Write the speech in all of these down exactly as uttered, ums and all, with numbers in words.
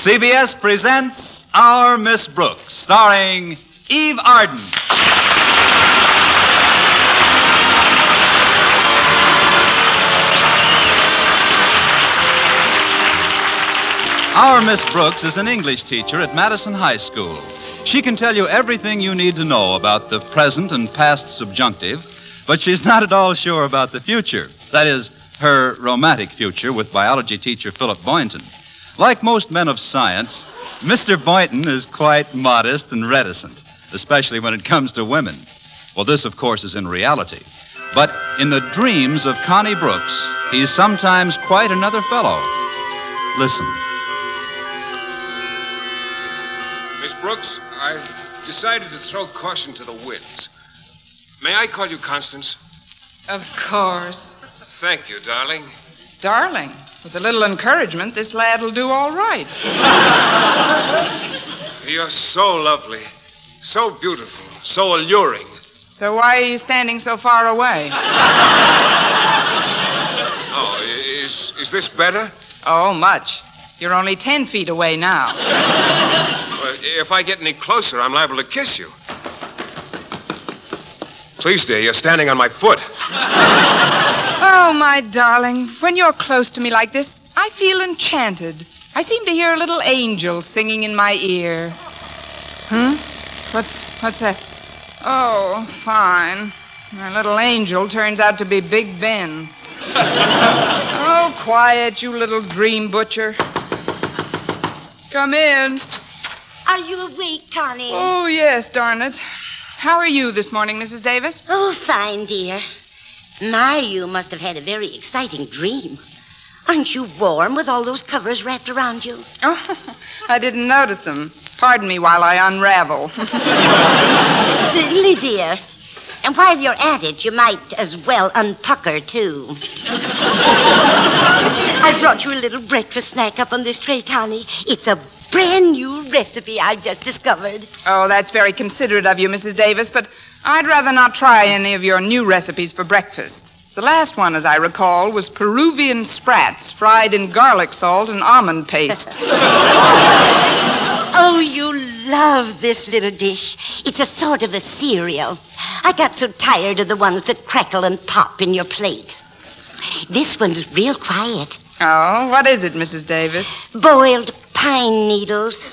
C B S presents Our Miss Brooks, starring Eve Arden. Our Miss Brooks is an English teacher at Madison High School. She can tell you everything you need to know about the present and past subjunctive, but she's not at all sure about the future. That is, her romantic future with biology teacher Philip Boynton. Like most men of science, Mister Boynton is quite modest and reticent, especially when it comes to women. Well, this, of course, is in reality. But in the dreams of Connie Brooks, he's sometimes quite another fellow. Listen. Miss Brooks, I've decided to throw caution to the winds. May I call you Constance? Of course. Thank you, darling. Darling, with a little encouragement, this lad will do all right. You're so lovely, so beautiful, so alluring. So why are you standing so far away? Oh, is, is this better? Oh, much. You're only ten feet away now. Well, if I get any closer, I'm liable to kiss you. Please, dear, you're standing on my foot. Oh, my darling, when you're close to me like this, I feel enchanted. I seem to hear a little angel singing in my ear. Hmm? What, what's that? Oh, fine. My little angel turns out to be Big Ben. Oh, quiet, you little dream butcher. Come in. Are you awake, Connie? Oh, yes, darn it. How are you this morning, Missus Davis? Oh, fine, dear. My, you must have had a very exciting dream. Aren't you warm with all those covers wrapped around you? Oh, I didn't notice them. Pardon me while I unravel. Certainly, dear. And while you're at it, you might as well unpucker, too. I brought you a little breakfast snack up on this tray, Connie. It's a brand new recipe I've just discovered. Oh, that's very considerate of you, Missus Davis, but I'd rather not try any of your new recipes for breakfast. The last one, as I recall, was Peruvian sprats fried in garlic salt and almond paste. Oh, you love this little dish. It's a sort of a cereal. I got so tired of the ones that crackle and pop in your plate. This one's real quiet. Oh, what is it, Missus Davis? Boiled pine needles.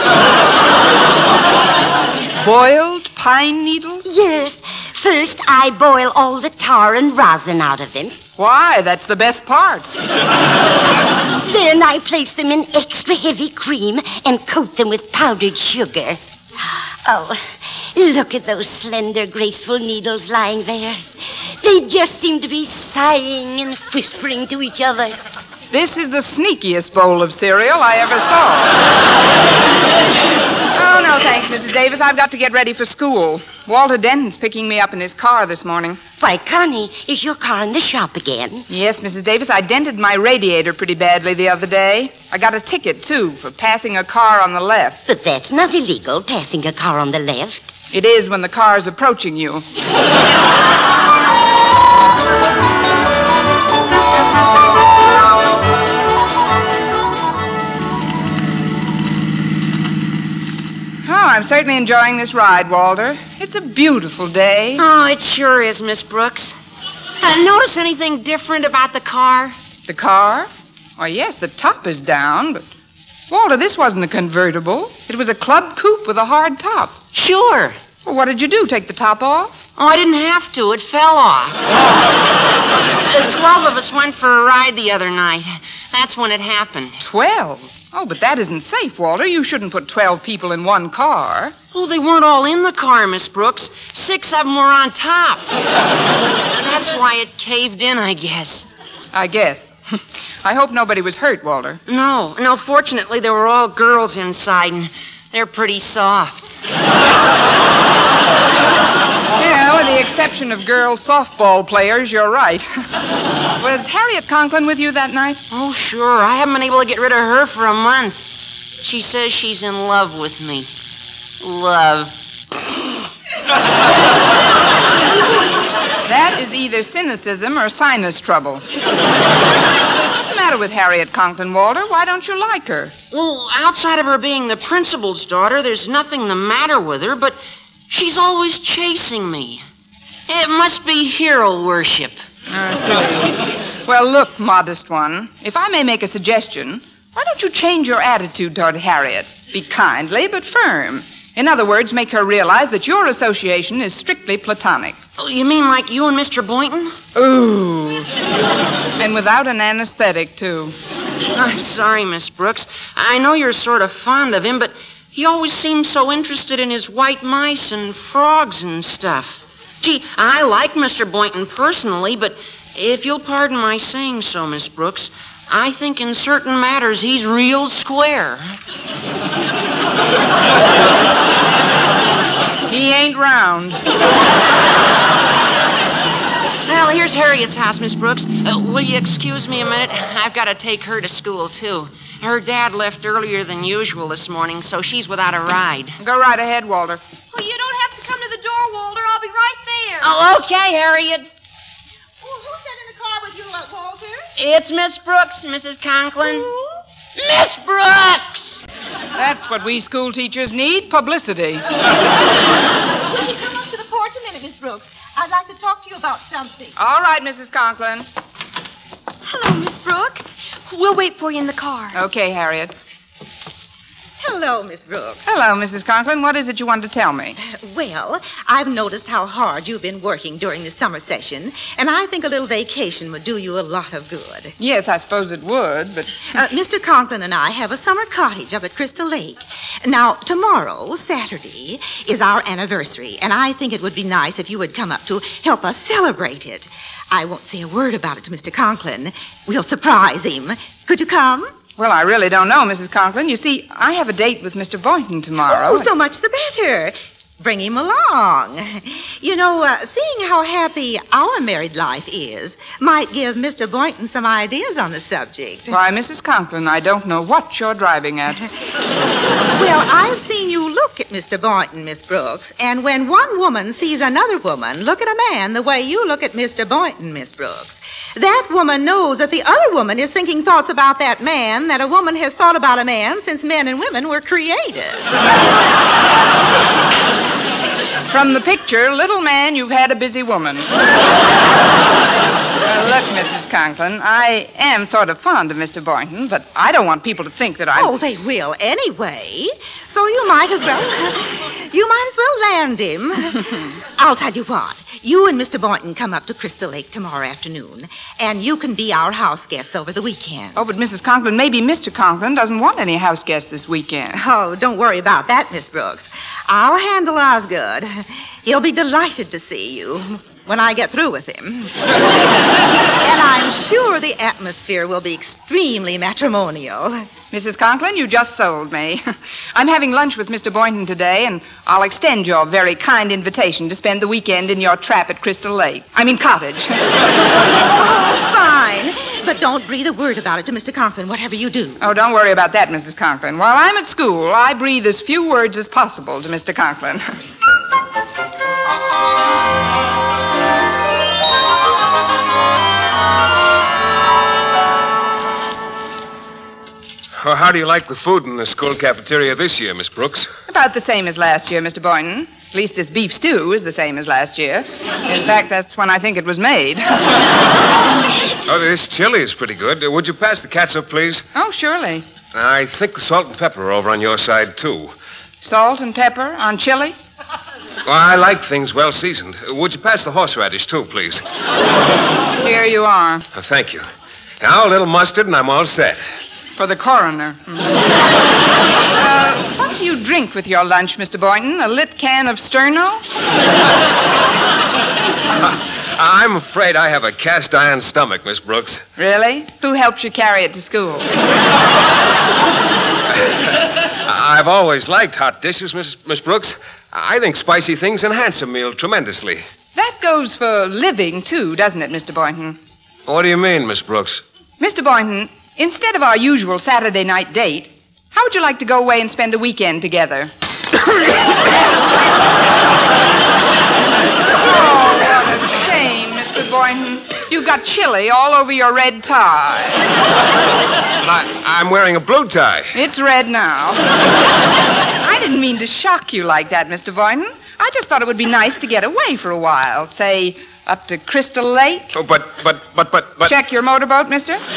Boiled pine needles? Yes. First, I boil all the tar and rosin out of them. Why? That's the best part. Then I place them in extra heavy cream and coat them with powdered sugar. Oh, look at those slender, graceful needles lying there. They just seem to be sighing and whispering to each other. This is the sneakiest bowl of cereal I ever saw. Oh, no, thanks, Missus Davis. I've got to get ready for school. Walter Denton's picking me up in his car this morning. Why, Connie, is your car in the shop again? Yes, Missus Davis. I dented my radiator pretty badly the other day. I got a ticket, too, for passing a car on the left. But that's not illegal, passing a car on the left. It is when the car's approaching you. I'm certainly enjoying this ride, Walter. It's a beautiful day. Oh, it sure is, Miss Brooks. Uh, notice anything different about the car? The car? Why, yes, the top is down, but... Walter, this wasn't a convertible. It was a club coupe with a hard top. Sure. Well, what did you do, take the top off? Oh, I didn't have to. It fell off. uh, Twelve of us went for a ride the other night. That's when it happened. Twelve? Oh, but that isn't safe, Walter. You shouldn't put twelve people in one car. Oh, they weren't all in the car, Miss Brooks. Six of them were on top. That's why it caved in, I guess. I guess. I hope nobody was hurt, Walter. No. No, fortunately, there were all girls inside, and they're pretty soft. Yeah, with the exception of girl softball players, you're right. Was Harriet Conklin with you that night? Oh, sure. I haven't been able to get rid of her for a month. She says she's in love with me. Love. That is either cynicism or sinus trouble. What's the matter matter with Harriet Conklin, Walter? Why don't you like her? Well, outside of her being the principal's daughter, there's nothing the matter with her, but she's always chasing me. It must be hero worship. I see. Well, look, modest one, if I may make a suggestion, why don't you change your attitude toward Harriet? Be kindly but firm. In other words, make her realize that your association is strictly platonic. Oh, you mean like you and Mister Boynton? Ooh. And without an anesthetic, too. I'm sorry, Miss Brooks. I know you're sort of fond of him, but he always seems so interested in his white mice and frogs and stuff. Gee, I like Mister Boynton personally, but if you'll pardon my saying so, Miss Brooks, I think in certain matters he's real square. He ain't round. Well, here's Harriet's house, Miss Brooks. Uh, will you excuse me a minute? I've got to take her to school, too. Her dad left earlier than usual this morning, so she's without a ride. Go right ahead, Walter. Oh, you don't have to come to the door, Walter. I'll be right there. Oh, okay, Harriet. Oh, who's that in the car with you, uh, Walter? It's Miss Brooks, Missus Conklin. Who? Miss Brooks! That's what we school teachers need, publicity. Will you come up to the porch a minute, Miss Brooks? I'd like to talk to you about something. All right, Missus Conklin. Hello, Miss Brooks. We'll wait for you in the car. Okay, Harriet. Hello, Miss Brooks. Hello, Missus Conklin. What is it you want to tell me? Well, I've noticed how hard you've been working during the summer session, and I think a little vacation would do you a lot of good. Yes, I suppose it would, but... Uh, Mister Conklin and I have a summer cottage up at Crystal Lake. Now, tomorrow, Saturday, is our anniversary, and I think it would be nice if you would come up to help us celebrate it. I won't say a word about it to Mister Conklin. We'll surprise him. Could you come? Well, I really don't know, Missus Conklin. You see, I have a date with Mister Boynton tomorrow. Oh, so much the better. Bring him along. You know, uh, seeing how happy our married life is might give Mister Boynton some ideas on the subject. Why, Missus Conklin, I don't know what you're driving at. Well, I've seen you look at Mister Boynton, Miss Brooks, and when one woman sees another woman look at a man the way you look at Mister Boynton, Miss Brooks, that woman knows that the other woman is thinking thoughts about that man that a woman has thought about a man since men and women were created. From the picture, little man, you've had a busy woman. Uh, look, Missus Conklin, I am sort of fond of Mister Boynton, but I don't want people to think that I'm... Oh, they will anyway. So you might as well... You might as well land him. I'll tell you what. You and Mister Boynton come up to Crystal Lake tomorrow afternoon, and you can be our house guests over the weekend. Oh, but Missus Conklin, maybe Mister Conklin doesn't want any house guests this weekend. Oh, don't worry about that, Miss Brooks. I'll handle Osgood. He'll be delighted to see you when I get through with him. And I'm sure the atmosphere will be extremely matrimonial. Missus Conklin, you just sold me. I'm having lunch with Mister Boynton today, and I'll extend your very kind invitation to spend the weekend in your trap at Crystal Lake. I mean, cottage. Oh, fine. But don't breathe a word about it to Mister Conklin, whatever you do. Oh, don't worry about that, Missus Conklin. While I'm at school, I breathe as few words as possible to Mister Conklin. Well, how do you like the food in the school cafeteria this year, Miss Brooks? About the same as last year, Mister Boynton. At least this beef stew is the same as last year. In fact, that's when I think it was made. Oh, this chili is pretty good. Uh, would you pass the catsup, please? Oh, surely. I think the salt and pepper are over on your side, too. Salt and pepper on chili? Well, I like things well seasoned. Uh, would you pass the horseradish, too, please? Here you are. Oh, thank you. Now, a little mustard, and I'm all set. For the coroner. Mm. uh, what do you drink with your lunch, Mister Boynton? A lit can of Sterno? I'm afraid I have a cast iron stomach, Miss Brooks. Really? Who helped you carry it to school? I've always liked hot dishes, Miss, Miss Brooks. I think spicy things enhance a meal tremendously. That goes for living, too, doesn't it, Mister Boynton? What do you mean, Miss Brooks? Mister Boynton, instead of our usual Saturday night date, how would you like to go away and spend a weekend together? Oh, what a shame, Mister Boynton. You you've got chili all over your red tie. But I, I'm wearing a blue tie. It's red now. I didn't mean to shock you like that, Mister Boynton. I just thought it would be nice to get away for a while. Say, up to Crystal Lake. Oh, but, but, but, but, but... Check your motorboat, mister. Look,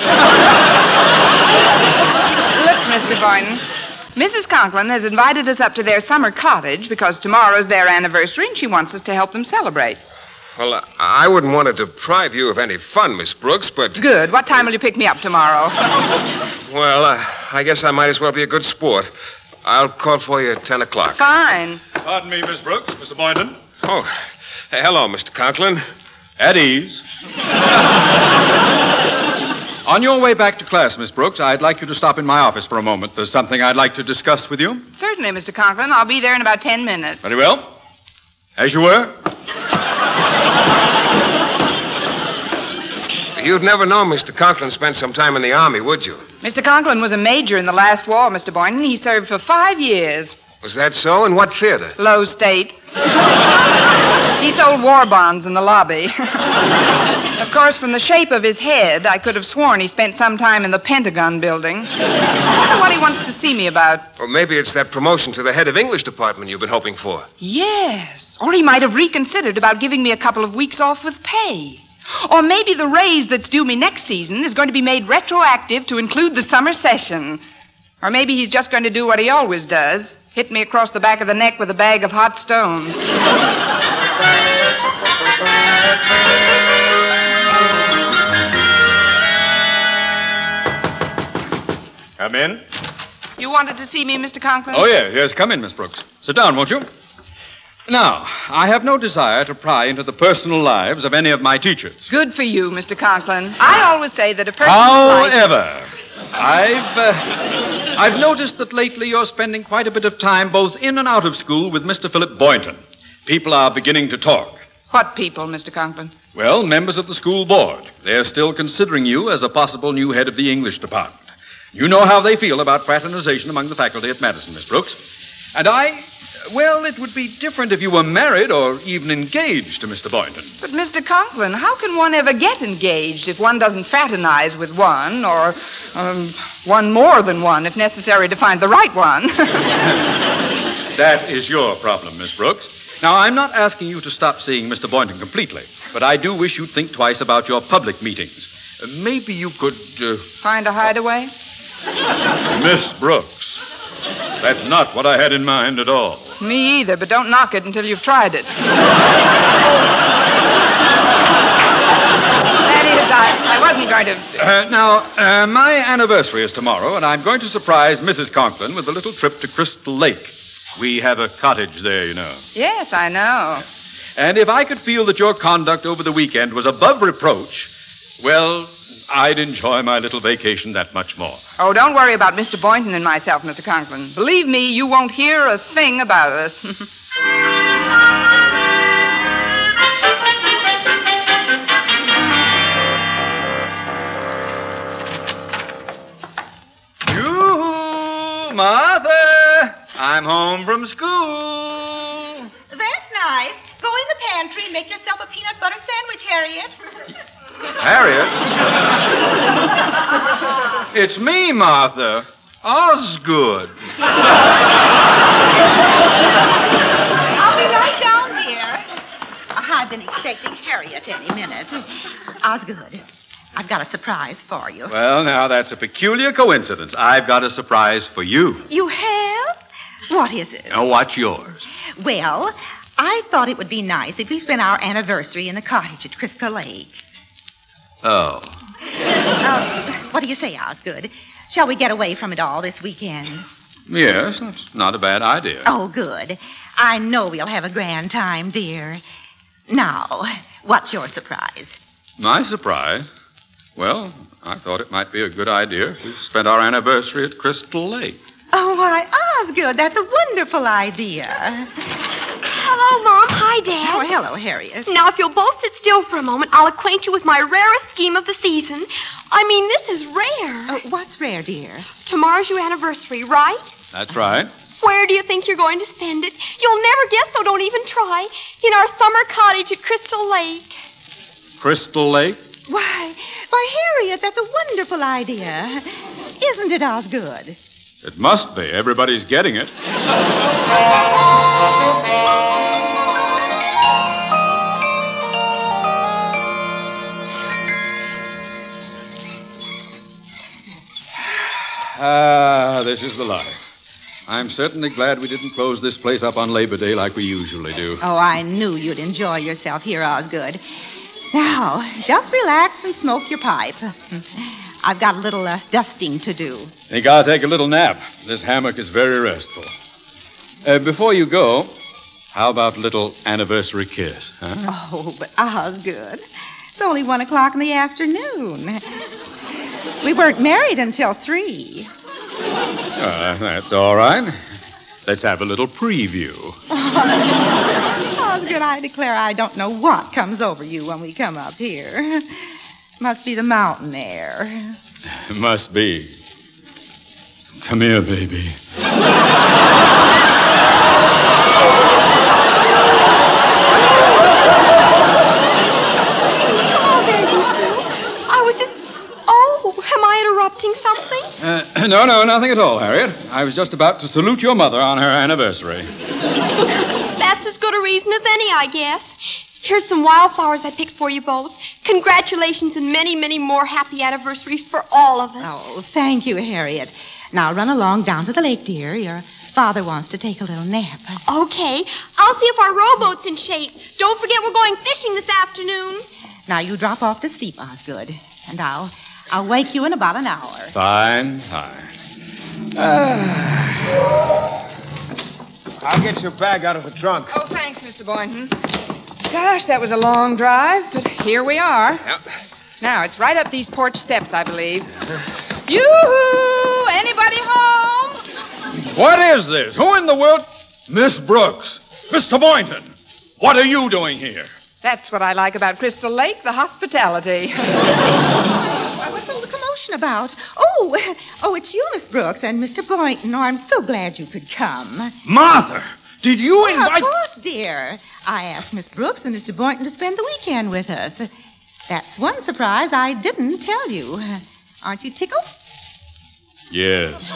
Mister Boynton, Missus Conklin has invited us up to their summer cottage because tomorrow's their anniversary and she wants us to help them celebrate. Well, uh, I wouldn't want to deprive you of any fun, Miss Brooks, but... Good. What time will you pick me up tomorrow? Well, uh, I guess I might as well be a good sport. I'll call for you at ten o'clock. Fine. Pardon me, Miss Brooks. Mister Boynton. Oh, hey, hello, Mister Conklin. At ease. On your way back to class, Miss Brooks, I'd like you to stop in my office for a moment. There's something I'd like to discuss with you. Certainly, Mister Conklin. I'll be there in about ten minutes. Very well. As you were. You'd never know Mister Conklin spent some time in the Army, would you? Mister Conklin was a major in the last war, Mister Boynton. He served for five years. Was that so? In what theater? Low State. He sold war bonds in the lobby. Of course, from the shape of his head, I could have sworn he spent some time in the Pentagon building. I wonder what he wants to see me about. Or maybe it's that promotion to the head of English department you've been hoping for. Yes. Or he might have reconsidered about giving me a couple of weeks off with pay. Or maybe the raise that's due me next season is going to be made retroactive to include the summer session. Or maybe he's just going to do what he always does, hit me across the back of the neck with a bag of hot stones. Come in. You wanted to see me, Mister Conklin? Oh, yeah. Yes, come in, Miss Brooks. Sit down, won't you? Now, I have no desire to pry into the personal lives of any of my teachers. Good for you, Mister Conklin. I always say that a person's life... However, I've, uh, I've noticed that lately you're spending quite a bit of time both in and out of school with Mister Philip Boynton. People are beginning to talk. What people, Mister Conklin? Well, members of the school board. They're still considering you as a possible new head of the English department. You know how they feel about fraternization among the faculty at Madison, Miss Brooks. And I... Well, it would be different if you were married or even engaged to Mister Boynton. But, Mister Conklin, how can one ever get engaged if one doesn't fraternize with one, or um, one more than one, if necessary, to find the right one? That is your problem, Miss Brooks. Now, I'm not asking you to stop seeing Mister Boynton completely, but I do wish you'd think twice about your public meetings. Uh, maybe you could... Uh... Find a hideaway? Miss Brooks, that's not what I had in mind at all. Me either, but don't knock it until you've tried it. That is, I, I wasn't going to... Uh, now, uh, my anniversary is tomorrow, and I'm going to surprise Missus Conklin with a little trip to Crystal Lake. We have a cottage there, you know. Yes, I know. And if I could feel that your conduct over the weekend was above reproach, well, I'd enjoy my little vacation that much more. Oh, don't worry about Mister Boynton and myself, Mister Conklin. Believe me, you won't hear a thing about us. You, Martha, I'm home from school. That's nice. Go in the pantry and make yourself a peanut butter sandwich, Harriet. Harriet? It's me, Martha. Osgood. I'll be right down, dear. I've been expecting Harriet any minute. Osgood, I've got a surprise for you. Well, now, that's a peculiar coincidence. I've got a surprise for you. You have? What is it? Now, what's yours? Well, I thought it would be nice if we spent our anniversary in the cottage at Crystal Lake. Oh. Uh, what do you say, Osgood? Shall we get away from it all this weekend? Yes, that's not a bad idea. Oh, good. I know we'll have a grand time, dear. Now, what's your surprise? My surprise? Well, I thought it might be a good idea if we spent our anniversary at Crystal Lake. Oh, why, Osgood, that's a wonderful idea. Hello, Mom. Hi, Dad. Oh, hello, Harriet. Now, if you'll both sit still for a moment, I'll acquaint you with my rarest scheme of the season. I mean, this is rare. Uh, what's rare, dear? Tomorrow's your anniversary, right? That's right. Where do you think you're going to spend it? You'll never guess, so don't even try. In our summer cottage at Crystal Lake. Crystal Lake? Why, why, Harriet, that's a wonderful idea. Isn't it, Osgood? It must be. Everybody's getting it. Ah, this is the life. I'm certainly glad we didn't close this place up on Labor Day like we usually do. Oh, I knew you'd enjoy yourself here, Osgood. Now, just relax and smoke your pipe. I've got a little uh, dusting to do. Think I'll take a little nap. This hammock is very restful. Uh, before you go, how about a little anniversary kiss, huh? Oh, but Osgood, it's only one o'clock in the afternoon. We weren't married until three. Uh, that's all right. Let's have a little preview. Osgood, I declare I don't know what comes over you when we come up here. Must be the mountain air. It must be. Come here, baby. Oh, there you two. I was just... Oh, am I interrupting something? Uh, no, no, nothing at all, Harriet. I was just about to salute your mother on her anniversary. That's as good a reason as any, I guess. Here's some wildflowers I picked for you both. Congratulations and many, many more happy anniversaries for all of us. Oh, thank you, Harriet. Now run along down to the lake, dear. Your father wants to take a little nap. Okay. I'll see if our rowboat's in shape. Don't forget we're going fishing this afternoon. Now you drop off to sleep, Osgood. And I'll I'll wake you in about an hour. Fine, fine. Uh... I'll get your bag out of the trunk. Oh, thanks, Mister Boynton. Gosh, that was a long drive, but here we are. Yep. Now, it's right up these porch steps, I believe. Yoo-hoo! Anybody home? What is this? Who in the world? Miss Brooks. Mister Boynton. What are you doing here? That's what I like about Crystal Lake, the hospitality. Why, what's all the commotion about? Oh, oh, it's you, Miss Brooks, and Mister Boynton. Oh, I'm so glad you could come. Martha, did you Oh, invite... of course, dear. I asked Miss Brooks and Mister Boynton to spend the weekend with us. That's one surprise I didn't tell you. Aren't you tickled? Yes.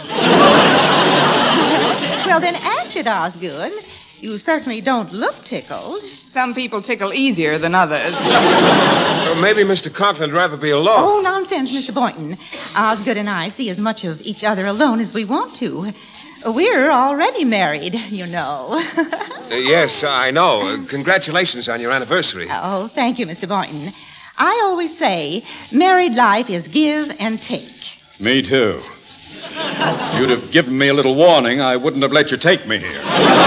Well, then act it, Osgood. You certainly don't look tickled. Some people tickle easier than others. Or maybe Mister Conklin'd rather be alone. Oh, nonsense, Mister Boynton. Osgood and I see as much of each other alone as we want to. We're already married, you know. Uh, yes, I know. Uh, congratulations on your anniversary. Oh, thank you, Mister Boynton. I always say married life is give and take. Me too. If you'd have given me a little warning, I wouldn't have let you take me here.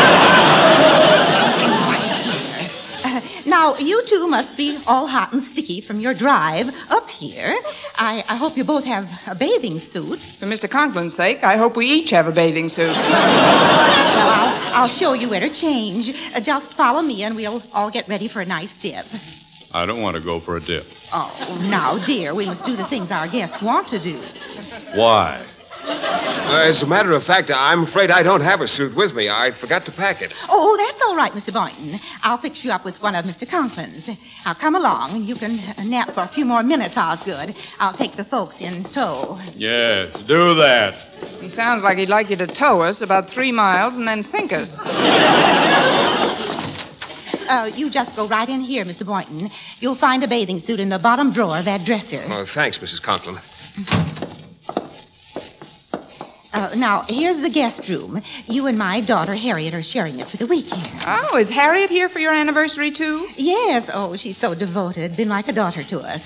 Uh, now, you two must be all hot and sticky from your drive up here. I, I hope you both have a bathing suit. For Mister Conklin's sake, I hope we each have a bathing suit. Well, I'll, I'll show you where to change. Uh, just follow me and we'll all get ready for a nice dip. I don't want to go for a dip. Oh, now, dear, we must do the things our guests want to do. Why? Uh, as a matter of fact, I'm afraid I don't have a suit with me. I forgot to pack it. Oh, that's all right, Mister Boynton. I'll fix you up with one of Mister Conklin's. Now, come along. You can uh, nap for a few more minutes, Osgood. I'll take the folks in tow. Yes, do that. He sounds like he'd like you to tow us about three miles and then sink us. Uh, you just go right in here, Mister Boynton. You'll find a bathing suit in the bottom drawer of that dresser. Oh, thanks, Missus Conklin. Uh, now, here's the guest room. You and my daughter, Harriet, are sharing it for the weekend. Oh, is Harriet here for your anniversary, too? Yes. Oh, she's so devoted. Been like a daughter to us.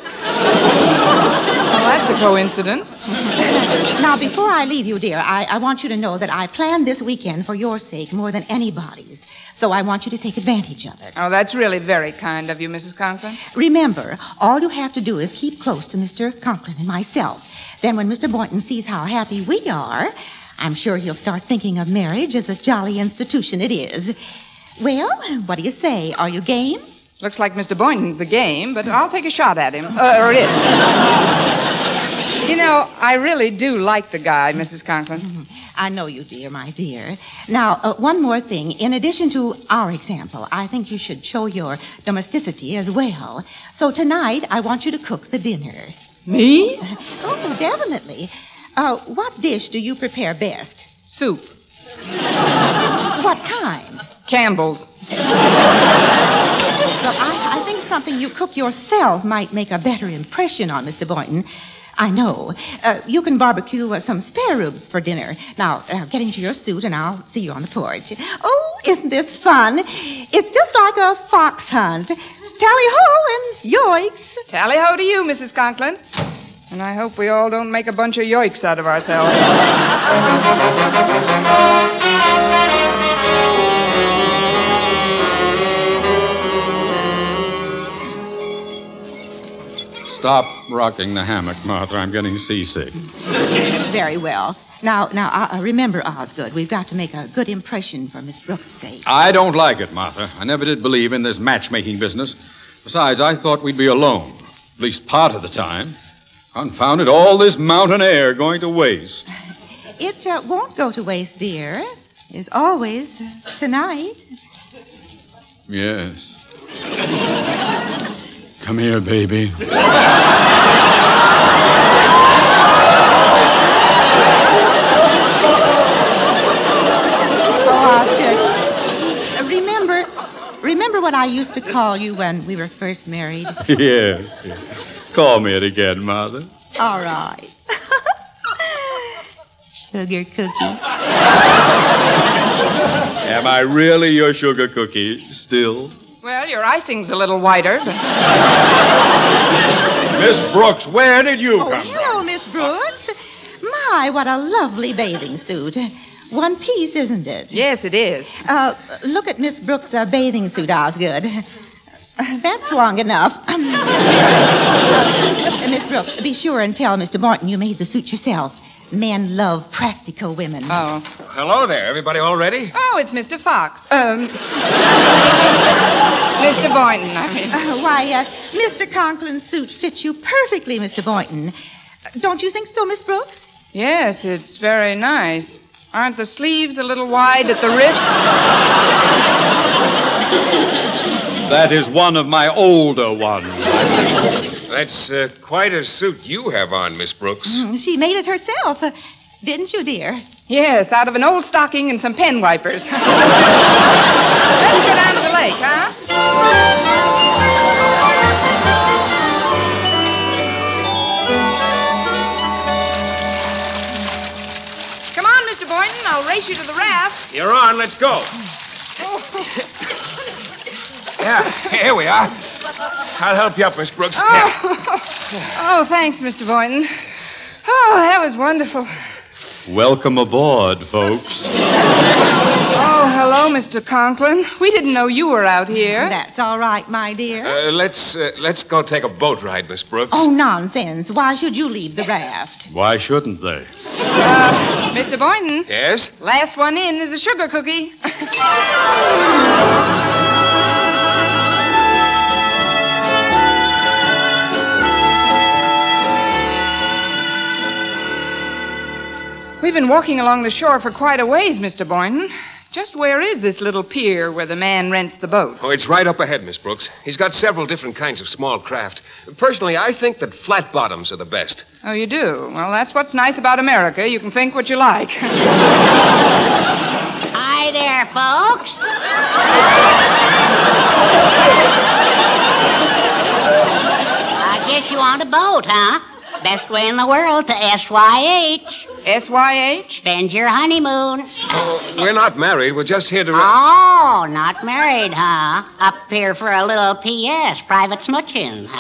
Well, that's a coincidence. Now, before I leave you, dear, I, I want you to know that I planned this weekend for your sake more than anybody's. So I want you to take advantage of it. Oh, that's really very kind of you, Missus Conklin. Remember, all you have to do is keep close to Mister Conklin and myself. Then when Mister Boynton sees how happy we are, I'm sure he'll start thinking of marriage as the jolly institution it is. Well, what do you say? Are you game? Looks like Mister Boynton's the game, but I'll take a shot at him. Uh, or it is. You know, I really do like the guy, Missus Conklin. I know you, dear, my dear. Now, uh, one more thing. In addition to our example, I think you should show your domesticity as well. So tonight, I want you to cook the dinner. Me? Oh, definitely. Uh, what dish do you prepare best? Soup. What kind? Campbell's. Well, I, I think something you cook yourself might make a better impression on Mister Boynton. I know. Uh, you can barbecue uh, some spare ribs for dinner. Now, uh, get into your suit and I'll see you on the porch. Oh, isn't this fun? It's just like a fox hunt. Tally-ho and yoicks. Tally-ho to you, Missus Conklin. And I hope we all don't make a bunch of yoiks out of ourselves. Stop rocking the hammock, Martha. I'm getting seasick. Very well. Now, now, uh, remember, Osgood, we've got to make a good impression for Miss Brooks' sake. I don't like it, Martha. I never did believe in this matchmaking business. Besides, I thought we'd be alone, at least part of the time. Confound it, all this mountain air going to waste. It uh, won't go to waste, dear. As always, uh, tonight. Yes. Come here, baby. Oh, Osgood, remember, remember what I used to call you when we were first married? Yeah, yeah. Call me it again, Martha. All right. Sugar cookie. Am I really your sugar cookie still? Well, your icing's a little whiter, but... Miss Brooks, where did you Oh, come hello, Miss Brooks. My, what a lovely bathing suit. One piece, isn't it? Yes, it is. Uh, look at Miss Brooks' uh, bathing suit, Osgood. Uh, that's long enough. uh, Miss Brooks, be sure and tell Mister Boynton you made the suit yourself. Men love practical women. Oh. Hello there. Everybody all ready? Oh, it's Mister Fox. Um... Mister Boynton, I mean. Uh, why, uh, Mister Conklin's suit fits you perfectly, Mister Boynton. Uh, don't you think so, Miss Brooks? Yes, it's very nice. Aren't the sleeves a little wide at the wrist? That is one of my older ones. That's uh, quite a suit you have on, Miss Brooks. Mm, she made it herself. Uh, didn't you, dear? Yes, out of an old stocking and some pen wipers. Let's go down to the lake, huh? Come on, Mister Boynton. I'll race you to the raft. You're on. Let's go. Yeah, here we are. I'll help you up, Miss Brooks. Oh, oh thanks, Mister Boynton. Oh, that was wonderful. Welcome aboard, folks. Oh, hello, Mister Conklin. We didn't know you were out here. That's all right, my dear. Uh, let's uh, let's go take a boat ride, Miss Brooks. Oh, nonsense. Why should you leave the raft? Why shouldn't they? Uh, Mister Boynton. Yes? Last one in is a sugar cookie. We've been walking along the shore for quite a ways, Mister Boynton. Just where is this little pier where the man rents the boats? Oh, it's right up ahead, Miss Brooks. He's got several different kinds of small craft. Personally, I think that flat bottoms are the best. Oh, you do? Well, that's what's nice about America. You can think what you like. Hi there, folks. I guess you want a boat, huh? Best way in the world to S Y H. S Y H? Spend your honeymoon. Oh, we're not married. We're just here to... Oh, not married, huh? Up here for a little P S, private smooching. Now,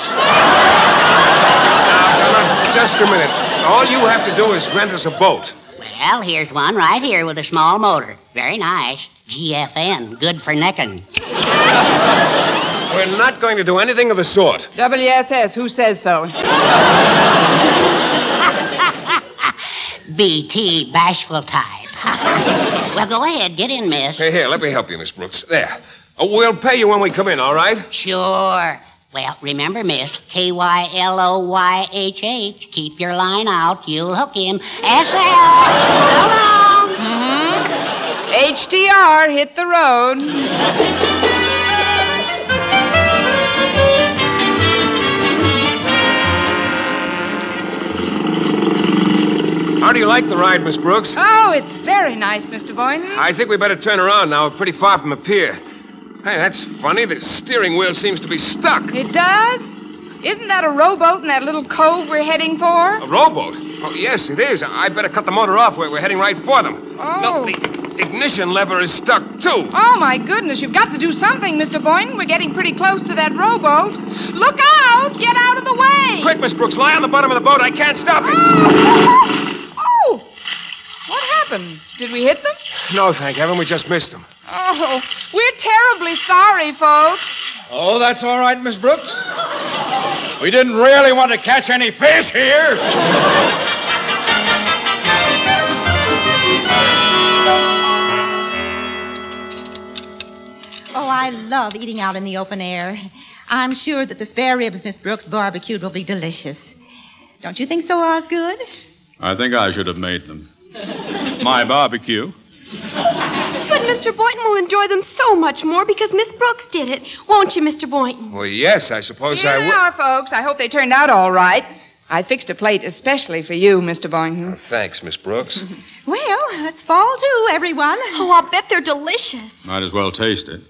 come on, just a minute. All you have to do is rent us a boat. Well, here's one right here with a small motor. Very nice. G F N, good for necking. We're not going to do anything of the sort. W S S, who says so? B T, bashful type. Well, go ahead. Get in, miss. Hey, here, let me help you, Miss Brooks. There. Oh, we'll pay you when we come in, all right? Sure. Well, remember, miss, K Y L O Y H H. Keep your line out. You'll hook him. S L. So long. Mm-hmm. H D R, hit the road. How do you like the ride, Miss Brooks? Oh, it's very nice, Mister Boynton. I think we better turn around now. We're pretty far from the pier. Hey, that's funny. The steering wheel seems to be stuck. It does? Isn't that a rowboat in that little cove we're heading for? A rowboat? Oh, yes, it is. I'd better cut the motor off. We're, we're heading right for them. Oh. No, the ignition lever is stuck, too. Oh, my goodness. You've got to do something, Mister Boynton. We're getting pretty close to that rowboat. Look out! Get out of the way! Quick, Miss Brooks. Lie on the bottom of the boat. I can't stop it. Oh! Oh! What happened? Did we hit them? No, thank heaven. We just missed them. Oh, we're terribly sorry, folks. Oh, that's all right, Miss Brooks. We didn't really want to catch any fish here. Oh, I love eating out in the open air. I'm sure that the spare ribs Miss Brooks barbecued will be delicious. Don't you think so, Osgood? I think I should have made them. My barbecue. But Mister Boynton will enjoy them so much more because Miss Brooks did it. Won't you, Mister Boynton? Well, yes, I suppose Here I they would. are, folks. I hope they turned out all right. I fixed a plate especially for you, Mister Boynton. Thanks, Miss Brooks. Well, let's fall to, everyone. Oh, I'll bet they're delicious. Might as well taste it.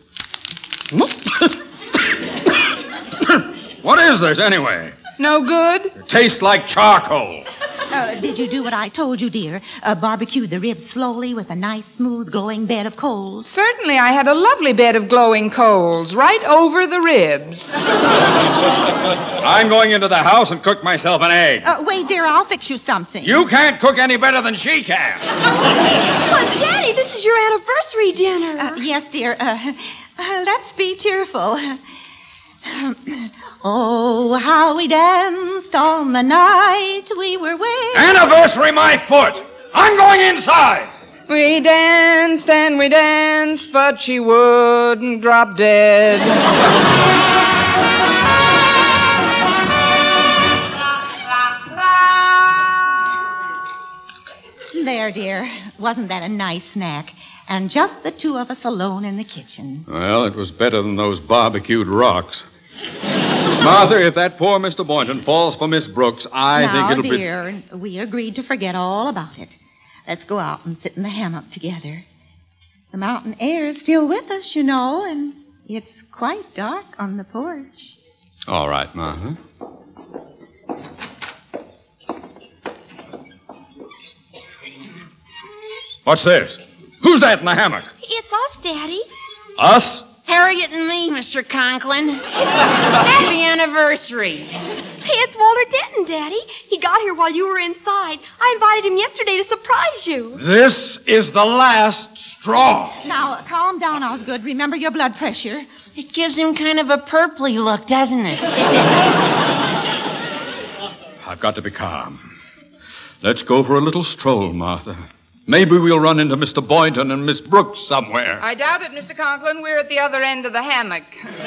What is this, anyway? No good? It tastes like charcoal. Uh, did you do what I told you, dear? Uh, barbecued the ribs slowly with a nice, smooth, glowing bed of coals. Certainly, I had a lovely bed of glowing coals right over the ribs. I'm going into the house and cook myself an egg. Uh, wait, dear, I'll fix you something. You can't cook any better than she can. But, Daddy, this is your anniversary dinner. Uh, yes, dear. Uh, uh, let's be cheerful. Oh, how we danced on the night we were wed. Anniversary my foot. I'm going inside. We danced and we danced, but she wouldn't drop dead. There, dear. Wasn't that a nice snack? And just the two of us alone in the kitchen. Well, it was better than those barbecued rocks. Martha, if that poor Mister Boynton falls for Miss Brooks, I now, think it'll dear, be... we agreed to forget all about it. Let's go out and sit in the hammock together. The mountain air is still with us, you know, and it's quite dark on the porch. All right, Martha. What's this? Who's that in the hammock? It's us, Daddy. Us? Harriet and me, Mister Conklin. Happy anniversary. Hey, it's Walter Denton, Daddy. He got here while you were inside. I invited him yesterday to surprise you. This is the last straw. Now, uh, calm down, Osgood. Remember your blood pressure. It gives him kind of a purpley look, doesn't it? I've got to be calm. Let's go for a little stroll, Martha. Maybe we'll run into Mister Boynton and Miss Brooks somewhere. I doubt it, Mister Conklin. We're at the other end of the hammock.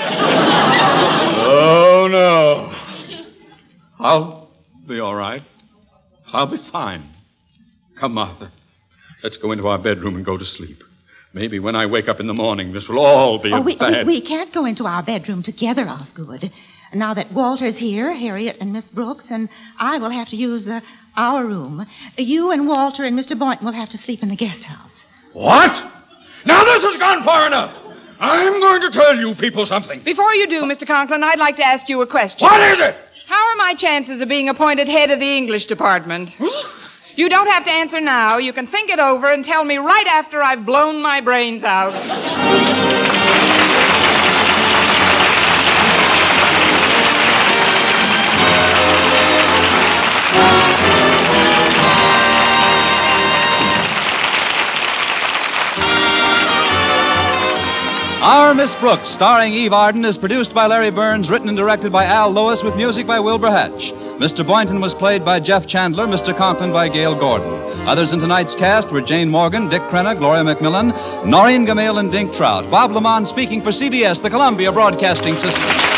Oh, no. I'll be all right. I'll be fine. Come, Martha. Let's go into our bedroom and go to sleep. Maybe when I wake up in the morning, this will all be oh, a we, bad... we, we can't go into our bedroom together, Osgood. Now that Walter's here, Harriet and Miss Brooks, and I will have to use uh, our room. You and Walter and Mister Boynton will have to sleep in the guest house. What? Now this has gone far enough. I'm going to tell you people something. Before you do, Mister Conklin, I'd like to ask you a question. What is it? How are my chances of being appointed head of the English department? You don't have to answer now. You can think it over and tell me right after I've blown my brains out. Our Miss Brooks, starring Eve Arden, is produced by Larry Burns, written and directed by Al Lois, with music by Wilbur Hatch. Mister Boynton was played by Jeff Chandler, Mister Conklin by Gail Gordon. Others in tonight's cast were Jane Morgan, Dick Crenna, Gloria McMillan, Noreen Gamale, and Dink Trout. Bob Lamont speaking for C B S, the Columbia Broadcasting System.